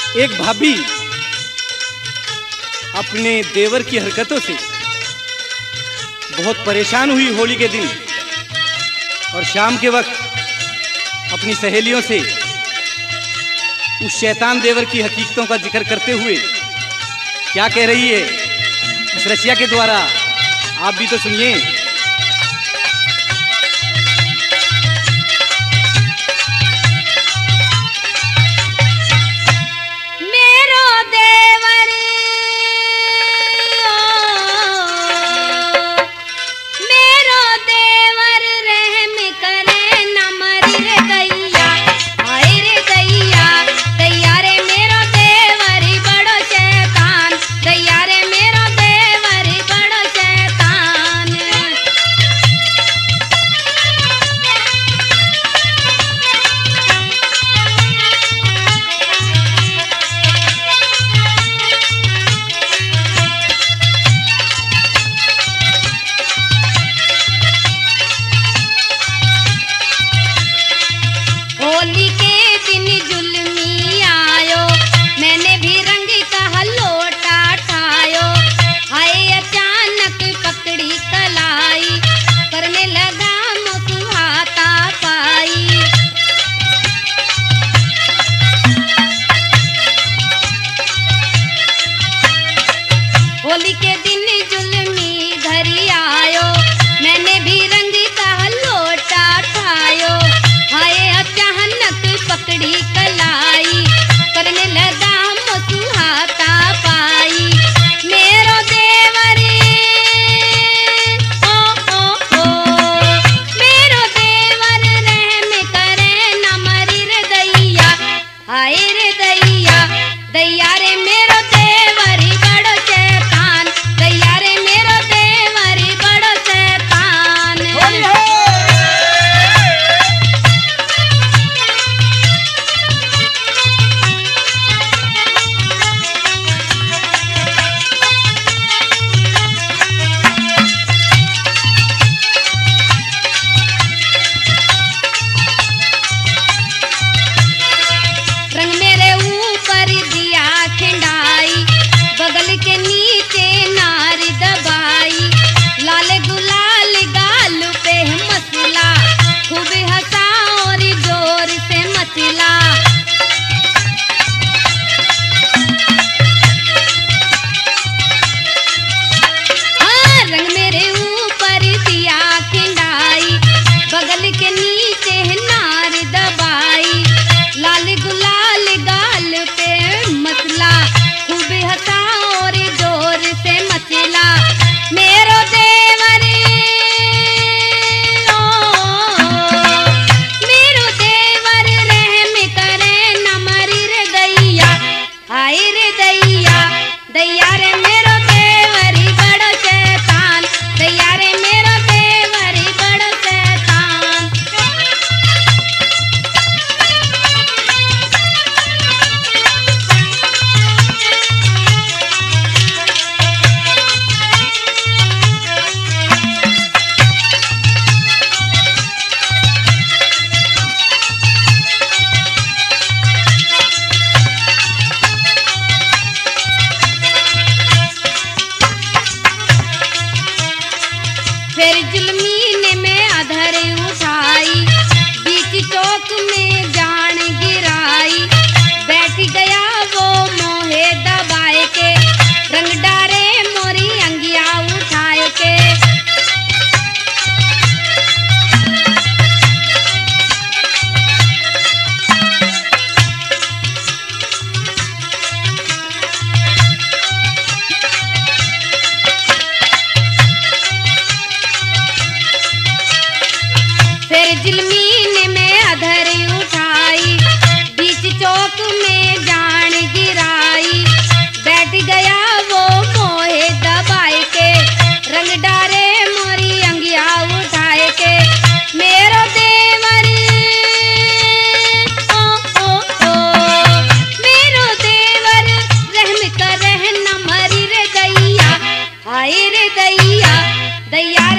एक भाभी अपने देवर की हरकतों से बहुत परेशान हुई होली के दिन, और शाम के वक्त अपनी सहेलियों से उस शैतान देवर की हकीकतों का जिक्र करते हुए क्या कह रही है इस रसिया के द्वारा, आप भी तो सुनिए। होली के दिन जुल्मी घरी आयो, मैंने भी रंग का लोटा ठायो। हाय अचानक पकड़ी कलाई, करने लगा मुसुहाता पाई। मेरो देवरी ओ मेरो देवर रहम करे न मरी रे दैया। हाय रे दैया, दैया रे मेरो देवरी बड़ो शैतान, दैया रे मेरो देवरी बड़ो शैतान। रंग मेरे ऊपर दिया खिंडाई, बगल के नीचे नारी दबाई। लाल गुलाल गाल पे मसला, खूब हंसा और जोर से मचला। हाँ, रंग मेरे ऊपर दिया खिंडाई, बगल के नीचे नारी दबाई। लाल गुलाल गाल पे मसला, खूब हंसा और जोर से मचला। मेरो देवरी मेरो देवर रहम करे न मरी रे दैया। हाय रे दैया, दैया रे मेरो देवरी बड़ो शैतान, दैया रे मेरो देवरी बड़ो शैतान। फिर जुल्मी ने मैं अधर उठाई, बीच चौक में जान गिराई। बैठ गया वो मोहे दबाए के, रंग डारे मोरी अंगिया उठाए के। फिर जुल्मी ने मैं अधर उठाई, बीच चौक में जान गिराई। बैठ गया वो मोहे दबाए के, रंग डारे मोरी अंगिया उठाए के। मेरो देवर मेरो देवर रहम करे न मरी रे दैया। हाय रे दैया, दैया